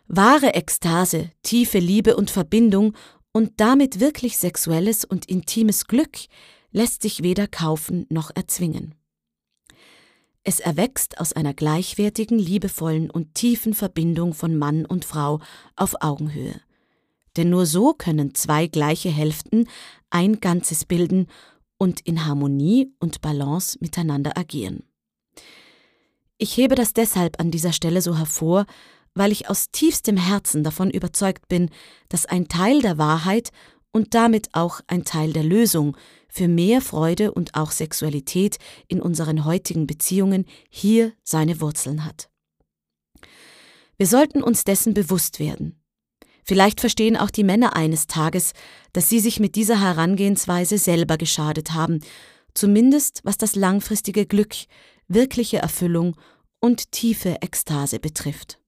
Wahre Ekstase, tiefe Liebe und Verbindung und damit wirklich sexuelles und intimes Glück lässt sich weder kaufen noch erzwingen. Es erwächst aus einer gleichwertigen, liebevollen und tiefen Verbindung von Mann und Frau auf Augenhöhe. Denn nur so können zwei gleiche Hälften ein Ganzes bilden und in Harmonie und Balance miteinander agieren. Ich hebe das deshalb an dieser Stelle so hervor, weil ich aus tiefstem Herzen davon überzeugt bin, dass ein Teil der Wahrheit und damit auch ein Teil der Lösung für mehr Freude und auch Sexualität in unseren heutigen Beziehungen hier seine Wurzeln hat. Wir sollten uns dessen bewusst werden. Vielleicht verstehen auch die Männer eines Tages, dass sie sich mit dieser Herangehensweise selber geschadet haben, zumindest was das langfristige Glück, wirkliche Erfüllung und tiefe Ekstase betrifft.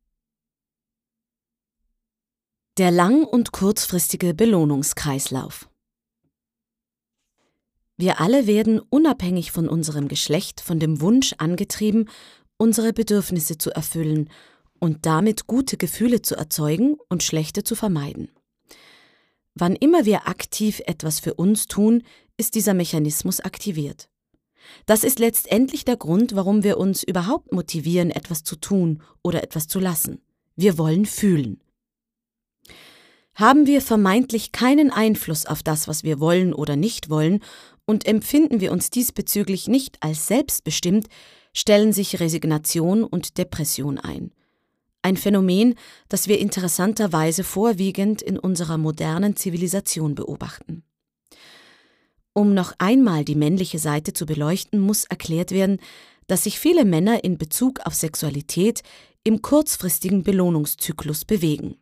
Der lang- und kurzfristige Belohnungskreislauf. Wir alle werden unabhängig von unserem Geschlecht von dem Wunsch angetrieben, unsere Bedürfnisse zu erfüllen und damit gute Gefühle zu erzeugen und schlechte zu vermeiden. Wann immer wir aktiv etwas für uns tun, ist dieser Mechanismus aktiviert. Das ist letztendlich der Grund, warum wir uns überhaupt motivieren, etwas zu tun oder etwas zu lassen. Wir wollen fühlen. Haben wir vermeintlich keinen Einfluss auf das, was wir wollen oder nicht wollen, und empfinden wir uns diesbezüglich nicht als selbstbestimmt, stellen sich Resignation und Depression ein. Ein Phänomen, das wir interessanterweise vorwiegend in unserer modernen Zivilisation beobachten. Um noch einmal die männliche Seite zu beleuchten, muss erklärt werden, dass sich viele Männer in Bezug auf Sexualität im kurzfristigen Belohnungszyklus bewegen.